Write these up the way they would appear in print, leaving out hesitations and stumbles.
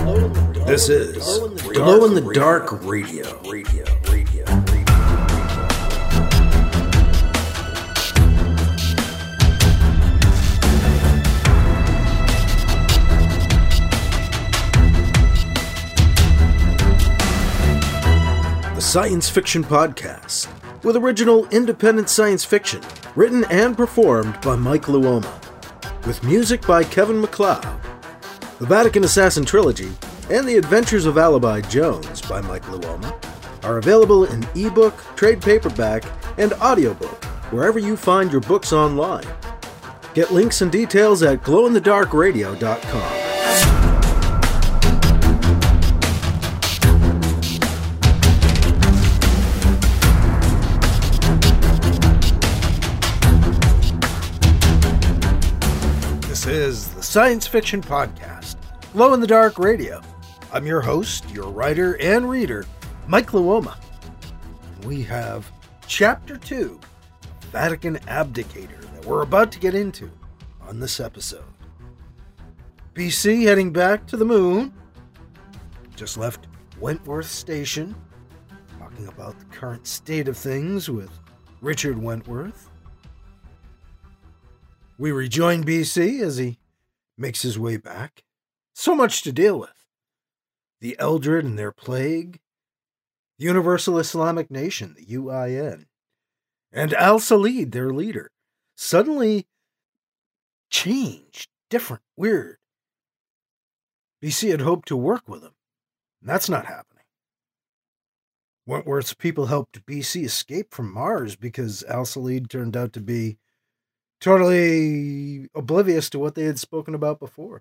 This is Glow in the Dark Radio. The science fiction podcast with original independent science fiction written and performed by Mike Luoma, with music by Kevin MacLeod. The Vatican Assassin Trilogy and The Adventures of Alibi Jones by Mike Luoma are available in ebook, trade paperback, and audiobook wherever you find your books online. Get links and details at glowinthedarkradio.com. This is the Science Fiction Podcast, Glow in the Dark Radio. I'm your host, your writer and reader, Mike Luoma. We have Chapter 2, Vatican Abdicator, that we're about to get into on this episode. BC heading back to the moon. Just left Wentworth Station, talking about the current state of things with Richard Wentworth. We rejoin BC as he makes his way back. So much to deal with. The Eldred and their plague, the Universal Islamic Nation, the UIN, and Al-Salid, their leader, suddenly changed, different, weird. BC had hoped to work with him, and that's not happening. Wentworth's people helped BC escape from Mars because Al-Salid turned out to be totally oblivious to what they had spoken about before.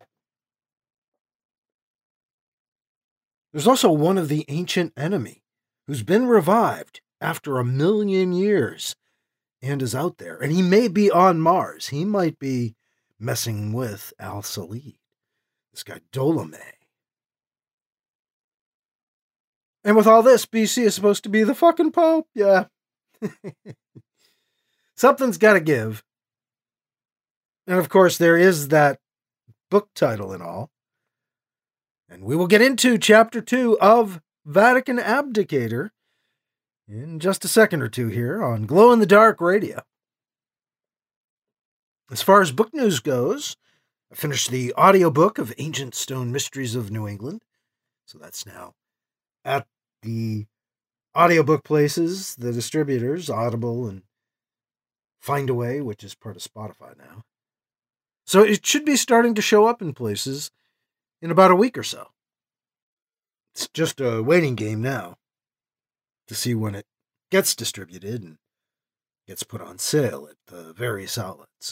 There's also one of the ancient enemy who's been revived after 1,000,000 years and is out there. And he may be on Mars. He might be messing with Al-Salid. This guy Dolomé. And with all this, BC is supposed to be the fucking Pope. Yeah. Something's got to give. And of course, there is that book title and all. And we will get into Chapter 2 of Vatican Abdicator in just a second or two here on Glow in the Dark Radio. As far as book news goes, I finished the audiobook of Ancient Stone Mysteries of New England. So that's now at the audiobook places, the distributors, Audible and Findaway, which is part of Spotify now. So it should be starting to show up in places in about a week or so. It's just a waiting game now to see when it gets distributed and gets put on sale at the various outlets.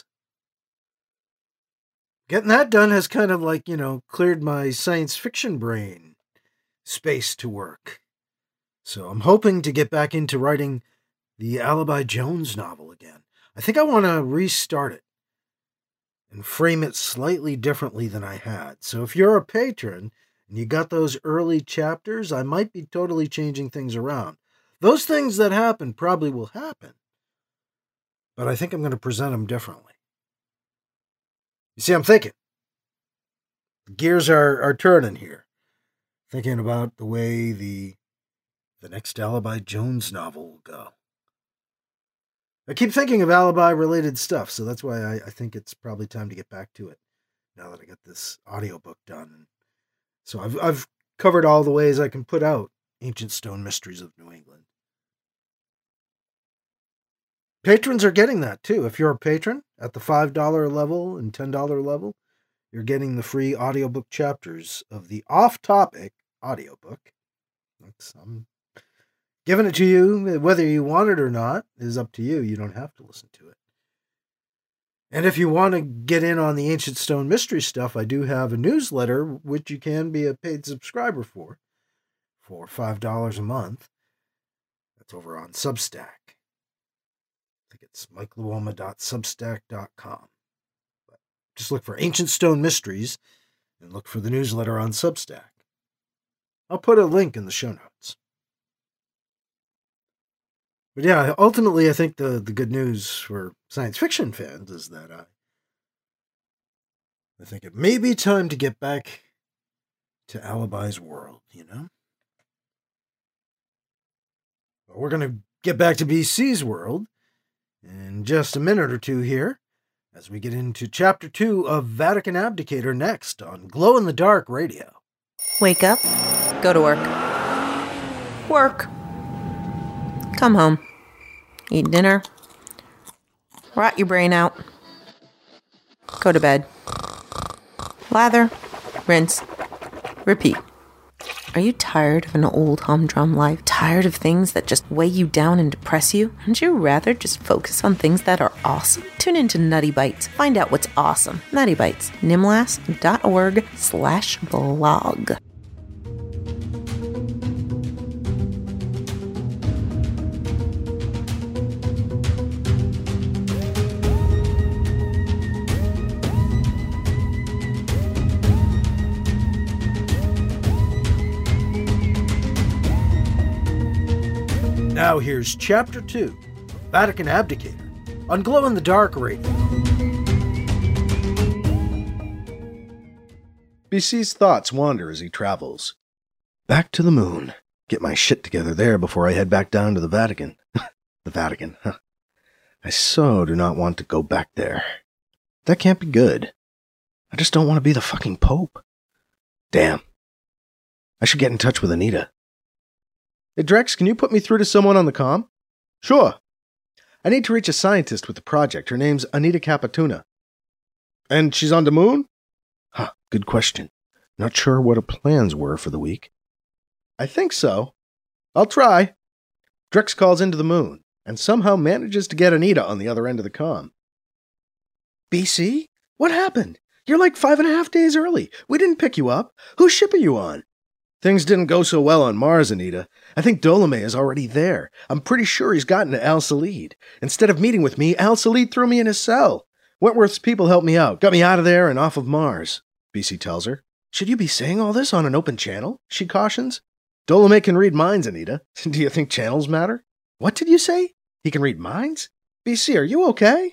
Getting that done has kind of like, cleared my science fiction brain space to work. So I'm hoping to get back into writing the Alibi Jones novel again. I think I want to restart it and frame it slightly differently than I had. So if you're a patron and you got those early chapters, I might be totally changing things around. Those things that happen probably will happen, but I think I'm going to present them differently. You see, I'm thinking. The gears are turning here. Thinking about the way the next Alibi Jones novel will go. I keep thinking of Alibi-related stuff, so that's why I think it's probably time to get back to it, now that I got this audiobook done. So I've covered all the ways I can put out Ancient Stone Mysteries of New England. Patrons are getting that, too. If you're a patron at the $5 level and $10 level, you're getting the free audiobook chapters of the off-topic audiobook. I'm giving it to you. Whether you want it or not is up to you. You don't have to listen to it. And if you want to get in on the Ancient Stone Mystery stuff, I do have a newsletter, which you can be a paid subscriber for $5 a month. That's over on Substack. I think it's mikeluoma.substack.com. But just look for Ancient Stone Mysteries and look for the newsletter on Substack. I'll put a link in the show notes. But yeah, ultimately, I think the good news for science fiction fans is that I think it may be time to get back to Alibi's world, But we're going to get back to BC's world in just a minute or two here, as we get into Chapter 2 of Vatican Abdicator next on Glow in the Dark Radio. Wake up, go to work. Work. Come home. Eat dinner. Rot your brain out. Go to bed. Lather. Rinse. Repeat. Are you tired of an old humdrum life? Tired of things that just weigh you down and depress you? Wouldn't you rather just focus on things that are awesome? Tune into Nutty Bites. Find out what's awesome. Nutty Bites. nimlas.org/blog. Now here's Chapter 2 of Vatican Abdicator on Glow in the Dark Radio. BC's thoughts wander as he travels. Back to the moon. Get my shit together there before I head back down to the Vatican. The Vatican, huh? I so do not want to go back there. That can't be good. I just don't want to be the fucking Pope. Damn. I should get in touch with Anita. Hey, Drex, can you put me through to someone on the comm? Sure. I need to reach a scientist with the project. Her name's Anita Capituna. And she's on the moon? Huh, good question. Not sure what her plans were for the week. I think so. I'll try. Drex calls into the moon, and somehow manages to get Anita on the other end of the comm. BC? What happened? You're like 5.5 days early. We didn't pick you up. Whose ship are you on? Things didn't go so well on Mars, Anita. I think Dolome is already there. I'm pretty sure he's gotten to Al Salid. Instead of meeting with me, Al Salid threw me in his cell. Wentworth's people helped me out, got me out of there and off of Mars, BC tells her. Should you be saying all this on an open channel? She cautions. Dolome can read minds, Anita. Do you think channels matter? What did you say? He can read minds? BC, are you okay?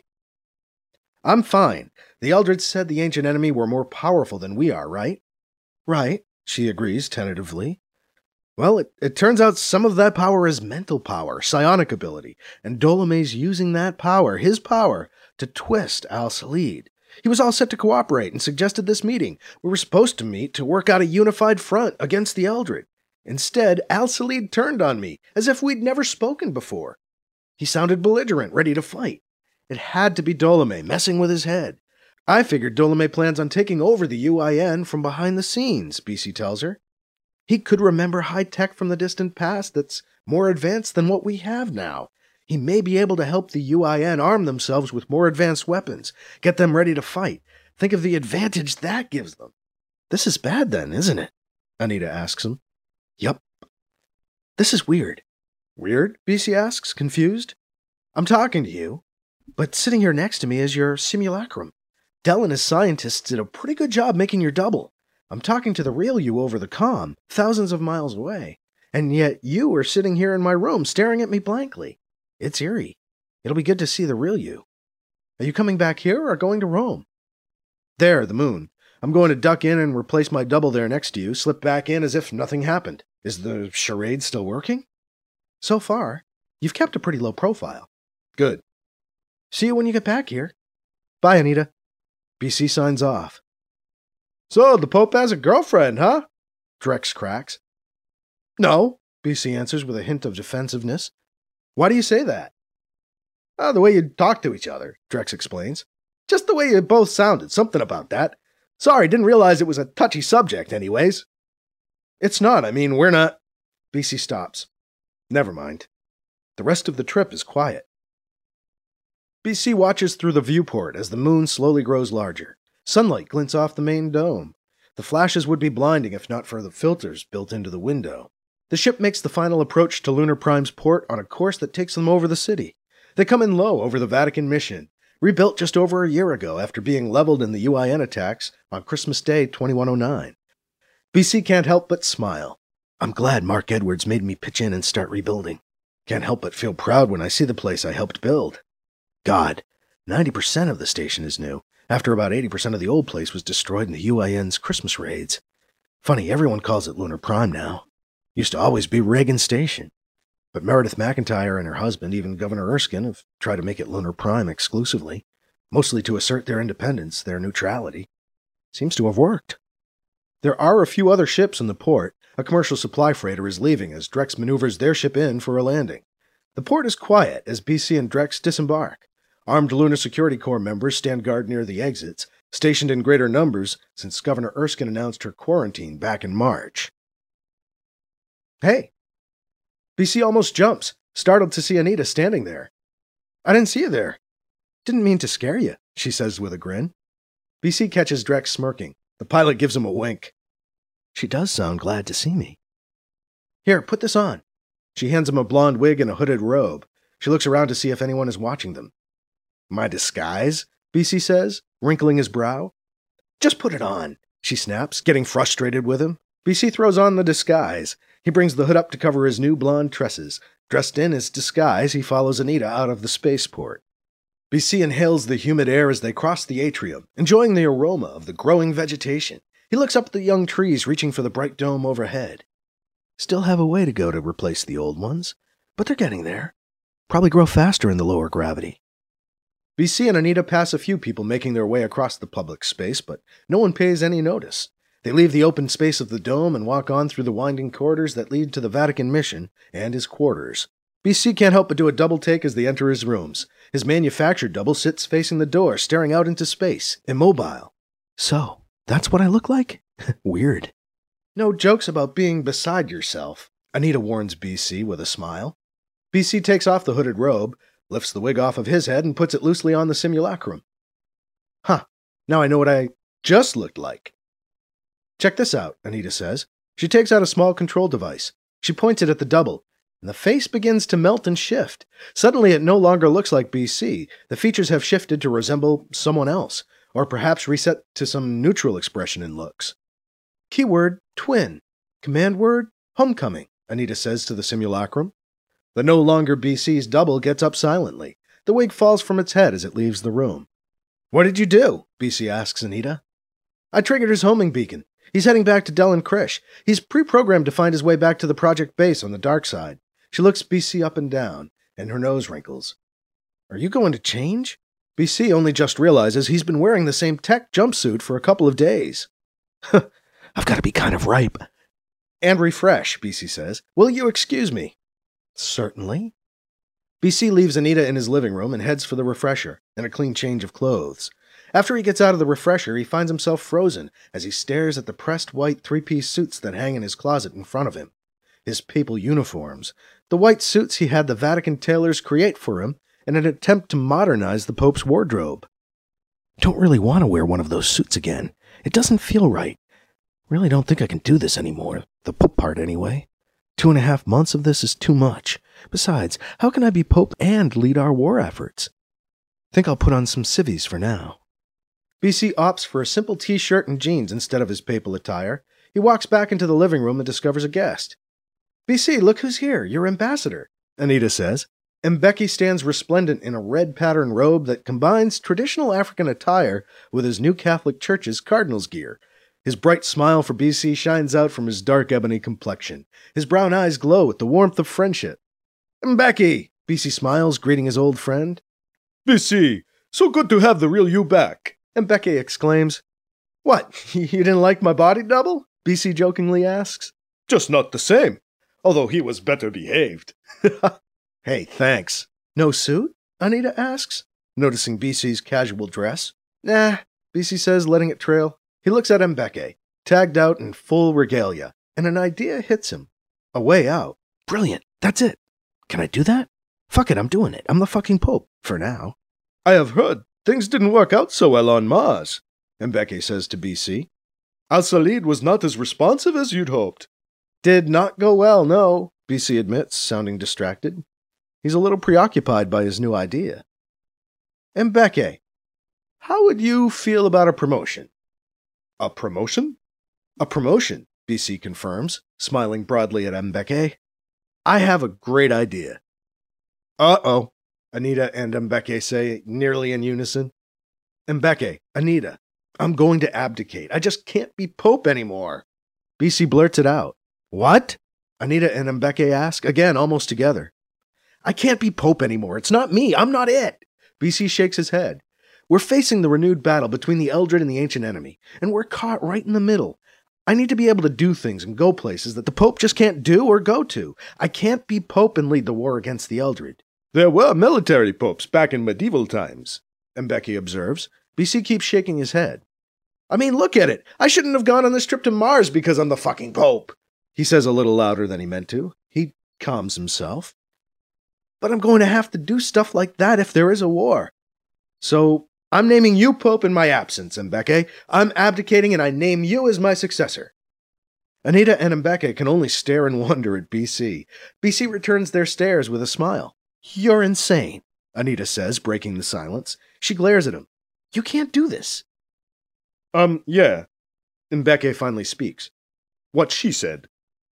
I'm fine. The Eldred said the ancient enemy were more powerful than we are, right? Right. She agrees tentatively. Well, it turns out some of that power is mental power, psionic ability, and Dolome's using that power, his power, to twist Al Salid. He was all set to cooperate and suggested this meeting. We were supposed to meet to work out a unified front against the Eldred. Instead, Al Salid turned on me, as if we'd never spoken before. He sounded belligerent, ready to fight. It had to be Dolome messing with his head. I figured Dolome plans on taking over the UIN from behind the scenes, BC tells her. He could remember high tech from the distant past that's more advanced than what we have now. He may be able to help the UIN arm themselves with more advanced weapons, get them ready to fight. Think of the advantage that gives them. This is bad then, isn't it? Anita asks him. Yup. This is weird. Weird? BC asks, confused. I'm talking to you, but sitting here next to me is your simulacrum. Dell and his scientists did a pretty good job making your double. I'm talking to the real you over the comm, thousands of miles away. And yet you are sitting here in my room staring at me blankly. It's eerie. It'll be good to see the real you. Are you coming back here or going to Rome? There, the moon. I'm going to duck in and replace my double there next to you, slip back in as if nothing happened. Is the charade still working? So far, you've kept a pretty low profile. Good. See you when you get back here. Bye, Anita. BC signs off. So, the Pope has a girlfriend, huh? Drex cracks. No, BC answers with a hint of defensiveness. Why do you say that? The way you talk to each other, Drex explains. Just the way you both sounded, something about that. Sorry, didn't realize it was a touchy subject anyways. It's not, we're not... BC stops. Never mind. The rest of the trip is quiet. BC watches through the viewport as the moon slowly grows larger. Sunlight glints off the main dome. The flashes would be blinding if not for the filters built into the window. The ship makes the final approach to Lunar Prime's port on a course that takes them over the city. They come in low over the Vatican mission, rebuilt just over a year ago after being leveled in the UIN attacks on Christmas Day 2109. BC can't help but smile. I'm glad Mark Edwards made me pitch in and start rebuilding. Can't help but feel proud when I see the place I helped build. God, 90% of the station is new, after about 80% of the old place was destroyed in the UIN's Christmas raids. Funny, everyone calls it Lunar Prime now. Used to always be Reagan Station. But Meredith McIntyre and her husband, even Governor Erskine, have tried to make it Lunar Prime exclusively, mostly to assert their independence, their neutrality. Seems to have worked. There are a few other ships in the port. A commercial supply freighter is leaving as Drex maneuvers their ship in for a landing. The port is quiet as BC and Drex disembark. Armed Lunar Security Corps members stand guard near the exits, stationed in greater numbers since Governor Erskine announced her quarantine back in March. Hey! BC almost jumps, startled to see Anita standing there. I didn't see you there. Didn't mean to scare you, she says with a grin. BC catches Drex smirking. The pilot gives him a wink. She does sound glad to see me. Here, put this on. She hands him a blonde wig and a hooded robe. She looks around to see if anyone is watching them. My disguise? BC says, wrinkling his brow. Just put it on, she snaps, getting frustrated with him. BC throws on the disguise. He brings the hood up to cover his new blonde tresses. Dressed in his disguise, he follows Anita out of the spaceport. BC inhales the humid air as they cross the atrium, enjoying the aroma of the growing vegetation. He looks up at the young trees reaching for the bright dome overhead. Still have a way to go to replace the old ones, but they're getting there. Probably grow faster in the lower gravity. BC and Anita pass a few people making their way across the public space, but no one pays any notice. They leave the open space of the dome and walk on through the winding corridors that lead to the Vatican mission and his quarters. BC can't help but do a double take as they enter his rooms. His manufactured double sits facing the door, staring out into space, immobile. So, that's what I look like? Weird. No jokes about being beside yourself, Anita warns BC with a smile. BC takes off the hooded robe, lifts the wig off of his head, and puts it loosely on the simulacrum. Huh, now I know what I just looked like. Check this out, Anita says. She takes out a small control device. She points it at the double, and the face begins to melt and shift. Suddenly it no longer looks like BC. The features have shifted to resemble someone else, or perhaps reset to some neutral expression in looks. Keyword, twin. Command word, homecoming, Anita says to the simulacrum. The no longer BC's double gets up silently. The wig falls from its head as it leaves the room. What did you do? BC asks Anita. I triggered his homing beacon. He's heading back to Del and Krish. He's pre-programmed to find his way back to the project base on the dark side. She looks BC up and down, and her nose wrinkles. Are you going to change? BC only just realizes he's been wearing the same tech jumpsuit for a couple of days. I've got to be kind of ripe. And refresh, BC says. Will you excuse me? Certainly. BC leaves Anita in his living room and heads for the refresher and a clean change of clothes. After he gets out of the refresher, he finds himself frozen as he stares at the pressed white three-piece suits that hang in his closet in front of him. His papal uniforms, the white suits he had the Vatican tailors create for him in an attempt to modernize the Pope's wardrobe. Don't really want to wear one of those suits again. It doesn't feel right. Really don't think I can do this anymore, the Pope part anyway. 2.5 months of this is too much. Besides, how can I be Pope and lead our war efforts? Think I'll put on some civvies for now. BC opts for a simple t-shirt and jeans instead of his papal attire. He walks back into the living room and discovers a guest. BC, look who's here, your ambassador, Anita says. Mbeki stands resplendent in a red pattern robe that combines traditional African attire with his new Catholic Church's cardinal's gear. His bright smile for BC shines out from his dark ebony complexion. His brown eyes glow with the warmth of friendship. Mbeki! BC smiles, greeting his old friend. BC, so good to have the real you back, Mbeki exclaims. What, you didn't like my body double? BC jokingly asks. Just not the same, although he was better behaved. Hey, thanks. No suit? Anita asks, noticing BC's casual dress. Nah, BC says, letting it trail. He looks at Mbeki, tagged out in full regalia, and an idea hits him. A way out. Brilliant. That's it. Can I do that? Fuck it, I'm doing it. I'm the fucking Pope, for now. I have heard things didn't work out so well on Mars, Mbeki says to BC. Al-Salid was not as responsive as you'd hoped. Did not go well, no, BC admits, sounding distracted. He's a little preoccupied by his new idea. Mbeki, how would you feel about a promotion? A promotion? A promotion, BC confirms, smiling broadly at Mbeki. I have a great idea. Uh-oh, Anita and Mbeki say nearly in unison. Mbeki, Anita, I'm going to abdicate. I just can't be Pope anymore. BC blurts it out. What? Anita and Mbeke ask, again almost together. I can't be Pope anymore. It's not me. I'm not it. BC shakes his head. We're facing the renewed battle between the Eldred and the ancient enemy, and we're caught right in the middle. I need to be able to do things and go places that the Pope just can't do or go to. I can't be Pope and lead the war against the Eldred. There were military popes back in medieval times, Mbeke observes. BC keeps shaking his head. I mean, look at it. I shouldn't have gone on this trip to Mars because I'm the fucking Pope, he says a little louder than he meant to. He calms himself. But I'm going to have to do stuff like that if there is a war. So I'm naming you Pope in my absence, Mbeke. I'm abdicating and I name you as my successor. Anita and Mbeke can only stare in wonder at BC. BC returns their stares with a smile. You're insane, Anita says, breaking the silence. She glares at him. You can't do this. Yeah. Mbeke finally speaks. What she said.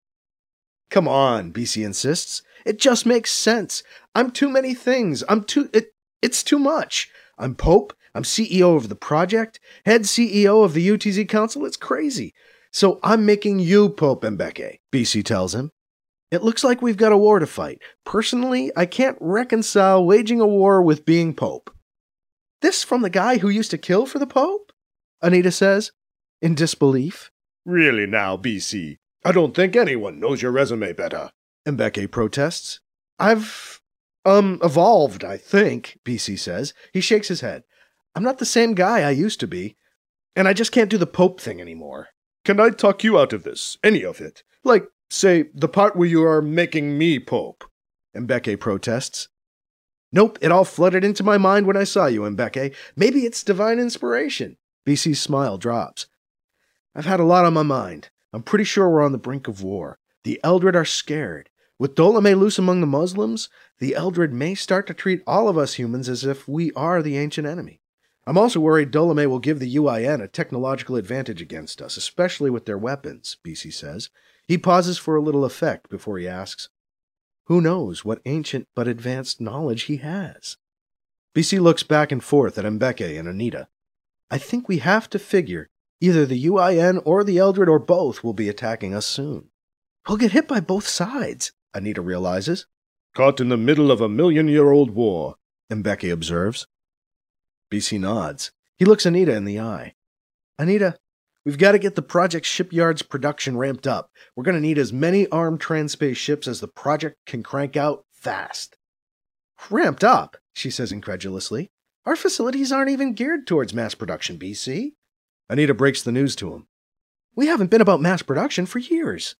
Come on, BC insists. It just makes sense. I'm too many things. It's too much. I'm Pope. I'm CEO of the project. Head CEO of the UTZ Council. It's crazy. So I'm making you Pope, Mbeke, BC tells him. It looks like we've got a war to fight. Personally, I can't reconcile waging a war with being Pope. This from the guy who used to kill for the Pope? Anita says, in disbelief. Really now, BC? I don't think anyone knows your resume better, Mbeke protests. I've, evolved, I think, BC says. He shakes his head. I'm not the same guy I used to be, and I just can't do the Pope thing anymore. Can I talk you out of this? Any of it? Like, say, the part where you are making me Pope, Mbeke protests. Nope, it all flooded into my mind when I saw you, Mbeke. Maybe it's divine inspiration. BC's smile drops. I've had a lot on my mind. I'm pretty sure we're on the brink of war. The Eldred are scared. With Ptolemy loose among the Muslims, the Eldred may start to treat all of us humans as if we are the ancient enemy. I'm also worried Ptolemy will give the UIN a technological advantage against us, especially with their weapons, BC says. He pauses for a little effect before he asks, who knows what ancient but advanced knowledge he has? BC looks back and forth at Mbeke and Anita. I think we have to figure either the UIN or the Eldred or both will be attacking us soon. We'll get hit by both sides, Anita realizes. Caught in the middle of a million-year-old war, Mbeke observes. BC nods. He looks Anita in the eye. Anita, we've got to get the project shipyard's production ramped up. We're going to need as many armed trans-space ships as the project can crank out fast. Ramped up, she says incredulously. Our facilities aren't even geared towards mass production, BC. Anita breaks the news to him. We haven't been about mass production for years.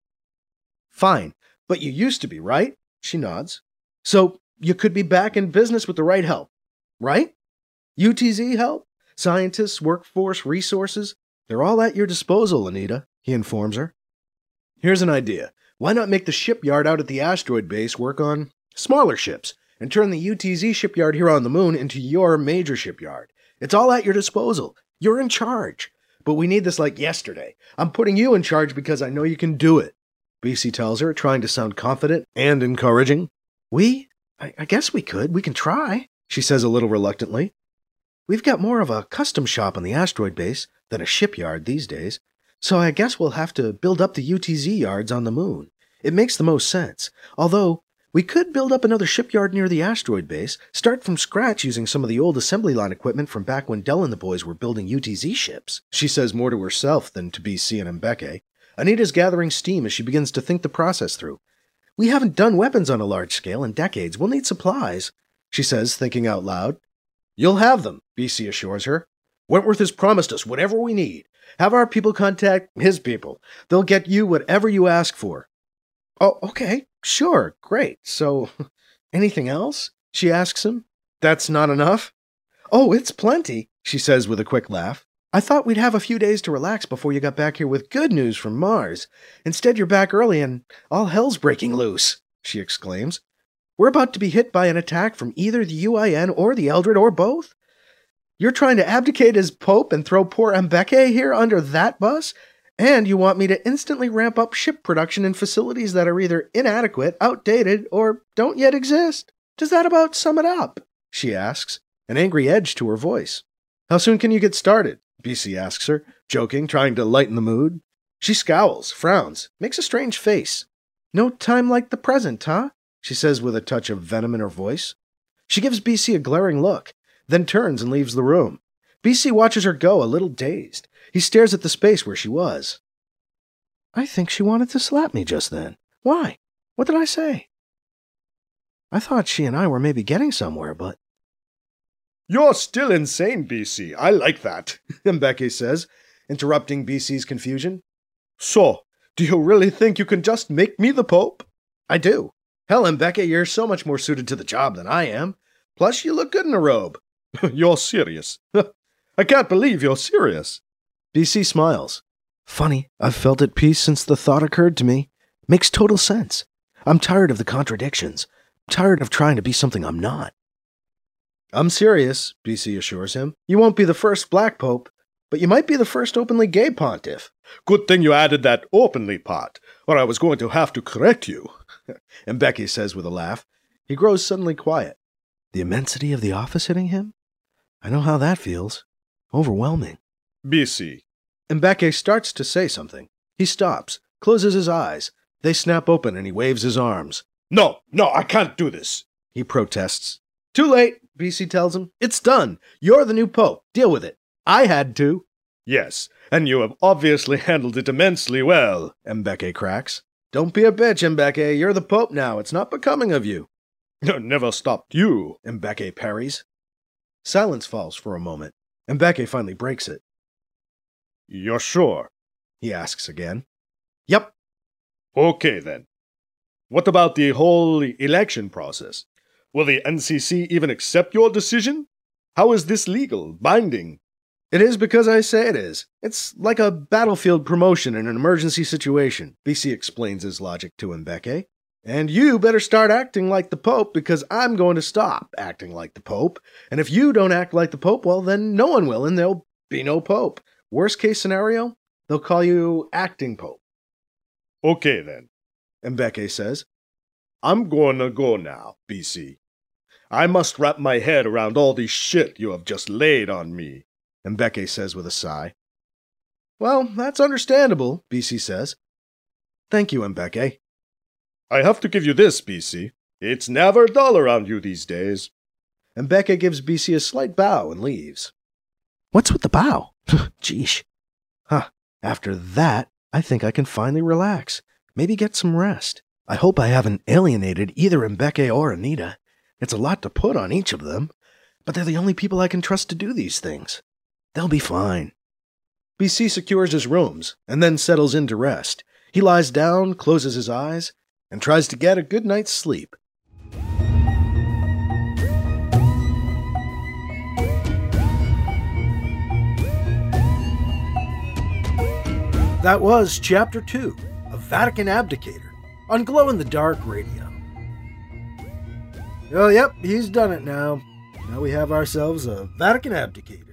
Fine, but you used to be, right? She nods. So you could be back in business with the right help, right? UTZ help? Scientists, workforce, resources? They're all at your disposal, Anita, he informs her. Here's an idea. Why not make the shipyard out at the asteroid base work on smaller ships and turn the UTZ shipyard here on the moon into your major shipyard? It's all at your disposal. You're in charge. But we need this like yesterday. I'm putting you in charge because I know you can do it, BC tells her, trying to sound confident and encouraging. I guess we could. We can try, she says a little reluctantly. We've got more of a custom shop on the asteroid base than a shipyard these days, so I guess we'll have to build up the UTZ yards on the moon. It makes the most sense, although we could build up another shipyard near the asteroid base, start from scratch using some of the old assembly line equipment from back when Dell and the boys were building UTZ ships. She says more to herself than to BC and Mbeke. Anita's gathering steam as she begins to think the process through. We haven't done weapons on a large scale in decades. We'll need supplies, she says, thinking out loud. You'll have them, BC assures her. Wentworth has promised us whatever we need. Have our people contact his people. They'll get you whatever you ask for. Oh, okay. Sure. Great. So, anything else? She asks him. That's not enough? Oh, it's plenty, she says with a quick laugh. I thought we'd have a few days to relax before you got back here with good news from Mars. Instead, you're back early and all hell's breaking loose, she exclaims. We're about to be hit by an attack from either the UIN or the Eldred or both. You're trying to abdicate as Pope and throw poor Mbeke here under that bus? And you want me to instantly ramp up ship production in facilities that are either inadequate, outdated, or don't yet exist. Does that about sum it up? She asks, an angry edge to her voice. How soon can you get started? BC asks her, joking, trying to lighten the mood. She scowls, frowns, makes a strange face. No time like the present, huh? She says with a touch of venom in her voice. She gives BC a glaring look, then turns and leaves the room. BC watches her go, a little dazed. He stares at the space where she was. I think she wanted to slap me just then. Why? What did I say? I thought she and I were maybe getting somewhere, but... You're still insane, BC. I like that, Mbeke says, interrupting BC's confusion. So, do you really think you can just make me the Pope? I do. Hell, Mbeke, you're so much more suited to the job than I am. Plus, you look good in a robe. You're serious. I can't believe you're serious. BC smiles. Funny, I've felt at peace since the thought occurred to me. Makes total sense. I'm tired of the contradictions. I'm tired of trying to be something I'm not. I'm serious, BC assures him. You won't be the first black pope, but you might be the first openly gay pontiff. Good thing you added that openly part, or I was going to have to correct you. Mbeke says with a laugh. He grows suddenly quiet. The immensity of the office hitting him? I know how that feels. Overwhelming. BC. Mbeke starts to say something. He stops, closes his eyes. They snap open and he waves his arms. No, I can't do this, he protests. Too late, BC tells him. It's done. You're the new pope. Deal with it. I had to. Yes, and you have obviously handled it immensely well, Mbeke cracks. Don't be a bitch, Mbeke. You're the pope now. It's not becoming of you. Never stopped you, Mbeke parries. Silence falls for a moment. Mbeke finally breaks it. You're sure? He asks again. Yep. Okay, then. What about the whole election process? Will the NCC even accept your decision? How is this legal, binding? It is because I say it is. It's like a battlefield promotion in an emergency situation, BC explains his logic to Mbeke. And you better start acting like the Pope because I'm going to stop acting like the Pope. And if you don't act like the Pope, well, then no one will and there'll be no Pope. Worst case scenario, they'll call you acting Pope. Okay, then, Mbeke says. I'm gonna go now, BC. I must wrap my head around all the shit you have just laid on me, Mbeke says with a sigh. Well, that's understandable, BC says. Thank you, Mbeke. I have to give you this, BC. It's never dull around you these days. Mbeke gives BC a slight bow and leaves. What's with the bow? Jeesh. After that, I think I can finally relax. Maybe get some rest. I hope I haven't alienated either Mbeke or Anita. It's a lot to put on each of them, but they're the only people I can trust to do these things. They'll be fine. BC secures his rooms and then settles in to rest. He lies down, closes his eyes, and tries to get a good night's sleep. That was Chapter 2 of Vatican Abdicator on Glow in the Dark Radio. Oh, yep, he's done it now. Now we have ourselves a Vatican Abdicator.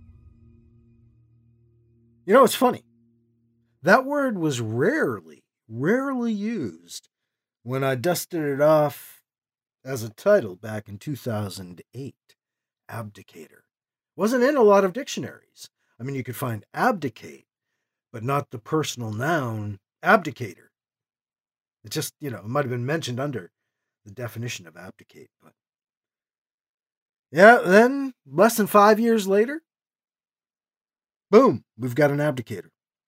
You know, it's funny. That word was rarely used when I dusted it off as a title back in 2008. Abdicator. Wasn't in a lot of dictionaries. I mean, you could find abdicate, but not the personal noun abdicator. It just, it might have been mentioned under the definition of abdicate. But yeah, then, less than 5 years later, boom, we've got an abdicator.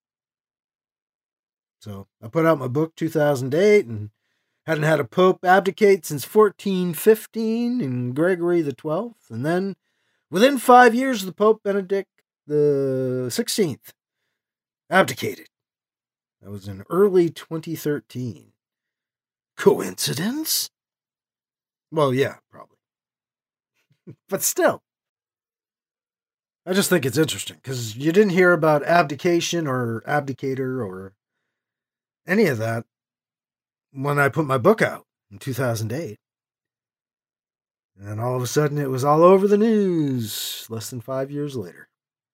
So I put out my book 2008 and hadn't had a pope abdicate since 1415 in Gregory the 12th. And then within 5 years, the Pope Benedict the 16th abdicated. That was in early 2013. Coincidence? Well, yeah, probably. But still, I just think it's interesting because you didn't hear about abdication or abdicator or any of that when I put my book out in 2008. And all of a sudden it was all over the news less than 5 years later.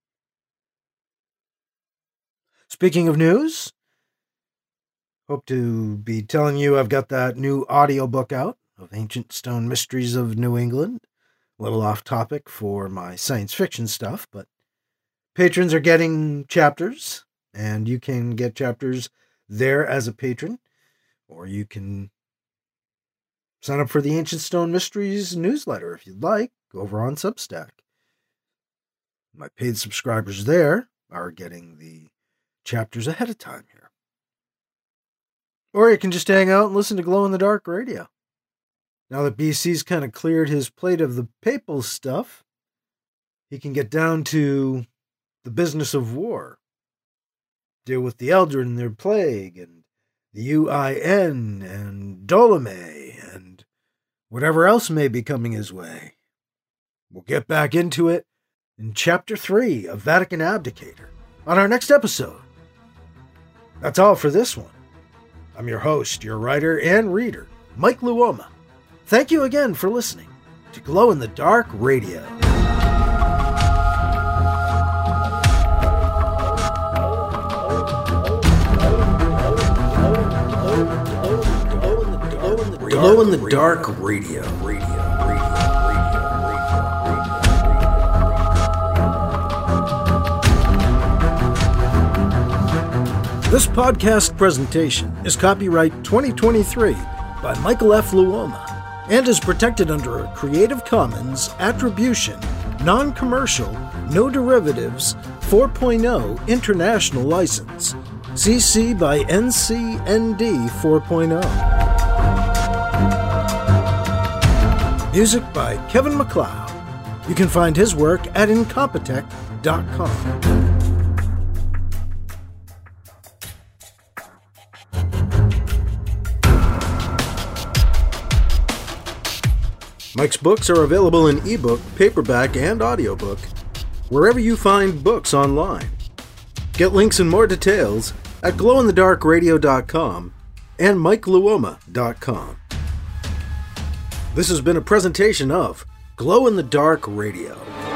Speaking of news, hope to be telling you I've got that new audiobook out of Ancient Stone Mysteries of New England. A little off topic for my science fiction stuff, but patrons are getting chapters and you can get chapters there as a patron, or you can sign up for the Ancient Stone Mysteries newsletter if you'd like, over on Substack. My paid subscribers there are getting the chapters ahead of time here. Or you can just hang out and listen to Glow in the Dark Radio. Now that BC's kind of cleared his plate of the papal stuff, he can get down to the business of war. Deal with the Eldred and their plague, and the UIN, and Ptolemy, and whatever else may be coming his way. We'll get back into it in Chapter 3 of Vatican Abdicator on our next episode. That's all for this one. I'm your host, your writer and reader, Mike Luoma. Thank you again for listening to Glow in the Dark Radio. Glow in the Dark Radio. This podcast presentation is copyright 2023 by Michael F. Luoma and is protected under a Creative Commons Attribution, Non-Commercial, No Derivatives 4.0 International License, CC by NCND 4.0. Music by Kevin MacLeod. You can find his work at Incompetech.com. Mike's books are available in ebook, paperback, and audiobook, wherever you find books online. Get links and more details at glowinthedarkradio.com and mikeluoma.com. This has been a presentation of Glow in the Dark Radio.